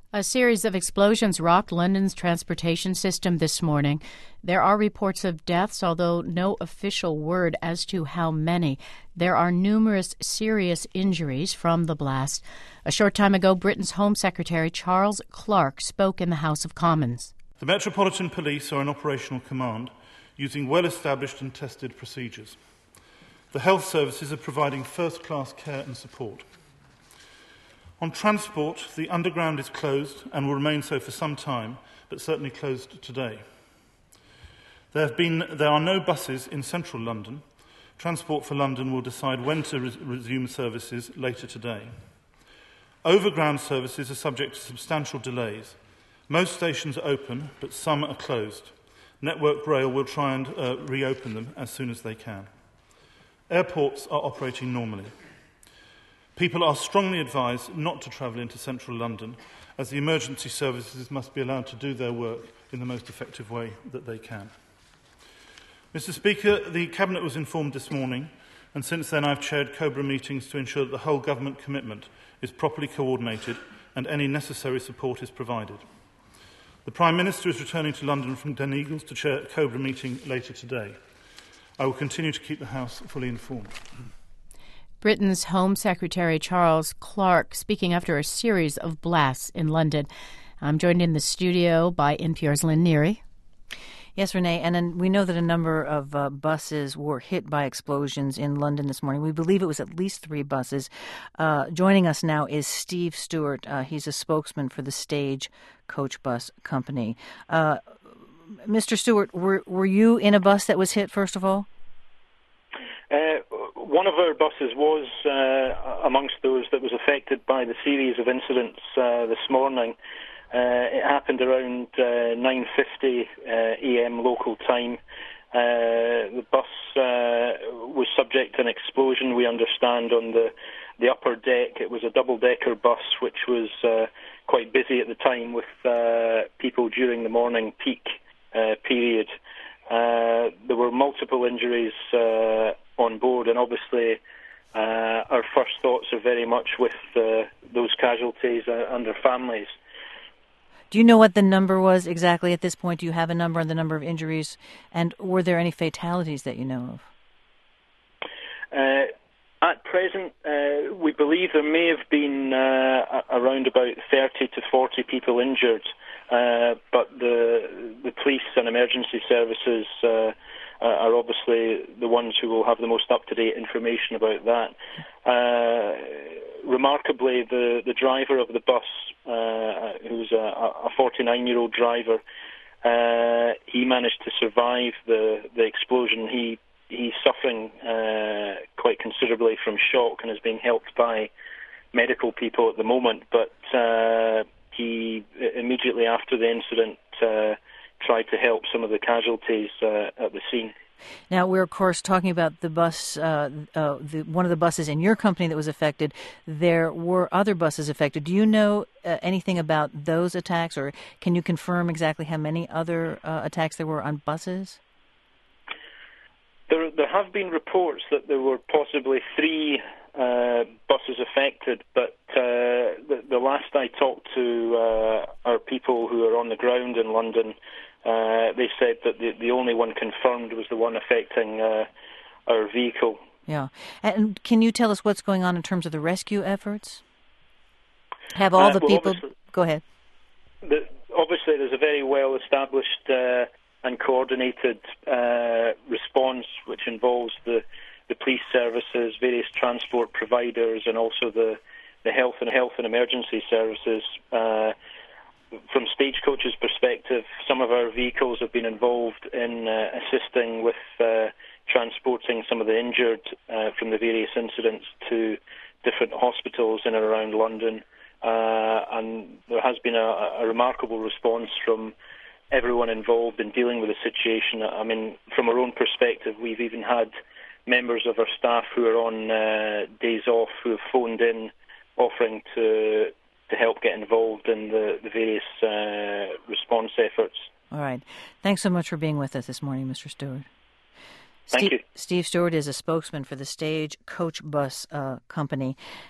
A series of explosions rocked London's transportation system this morning. There are reports of deaths, although no official word as to how many. There are numerous serious injuries from the blast. A short time ago, Britain's Home Secretary Charles Clarke spoke in the House of Commons. The Metropolitan Police are in operational command, using well-established and tested procedures. The health services are providing first-class care and support. On transport, the Underground is closed and will remain so for some time, but certainly closed today. There are no buses in central London. Transport for London will decide when to resume services later today. Overground services are subject to substantial delays. Most stations are open, but some are closed. Network Rail will try and reopen them as soon as they can. Airports are operating normally. People are strongly advised not to travel into central London, as the emergency services must be allowed to do their work in the most effective way that they can. Mr. Speaker, the Cabinet was informed this morning, and since then I've chaired COBRA meetings to ensure that the whole government commitment is properly coordinated and any necessary support is provided. The Prime Minister is returning to London from Den Eagles to chair a COBRA meeting later today. I will continue to keep the House fully informed. Britain's Home Secretary Charles Clarke speaking after a series of blasts in London. I'm joined in the studio by NPR's Lynn Neary. Yes, Renee, and we know that a number of buses were hit by explosions in London this morning. We believe it was at least 3 buses. Joining us now is Steve Stewart. He's a spokesman for the Stage Coach Bus Company. Mr. Stewart, were you in a bus that was hit, first of all? One of our buses was amongst those that was affected by the series of incidents this morning. It happened around 9:50 a.m. local time. The bus was subject to an explosion, we understand, on the upper deck. It was a double-decker bus, which was quite busy at the time with people during the morning peak period. There were multiple injuries on board, and obviously our first thoughts are very much with those casualties and their families. Do you know what the number was exactly at this point? Do you have a number on the number of injuries? And were there any fatalities that you know of? At present, we believe there may have been around about 30 to 40 people injured, but the police and emergency services are obviously the ones who will have the most up-to-date information about that. Remarkably, the driver of the bus, who's a 49-year-old driver, he managed to survive the explosion. He's suffering quite considerably from shock and is being helped by medical people at the moment, but he immediately after the incident tried to help some of the casualties at the scene. Now, we're, of course, talking about the bus, one of the buses in your company that was affected. There were other buses affected. Do you know anything about those attacks, or can you confirm exactly how many other attacks there were on buses? There have been reports that there were possibly 3 buses affected, but the last I talked to our people who are on the ground in London, they said that the only one confirmed was the one affecting our vehicle. Yeah. And can you tell us what's going on in terms of the rescue efforts? Have all the people... Go ahead. Obviously, there's a very well-established and coordinated response, which involves the police services, various transport providers, and also the health and emergency services. From Stagecoach's perspective, some of our vehicles have been involved in assisting with transporting some of the injured from the various incidents to different hospitals in and around London. And there has been a remarkable response from everyone involved in dealing with the situation. I mean, from our own perspective, we've even had members of our staff who are on days off who have phoned in offering to help get involved in the various response efforts. All right. Thanks so much for being with us this morning, Mr. Stewart. Thank you. Steve Stewart is a spokesman for the Stage Coach Bus Company.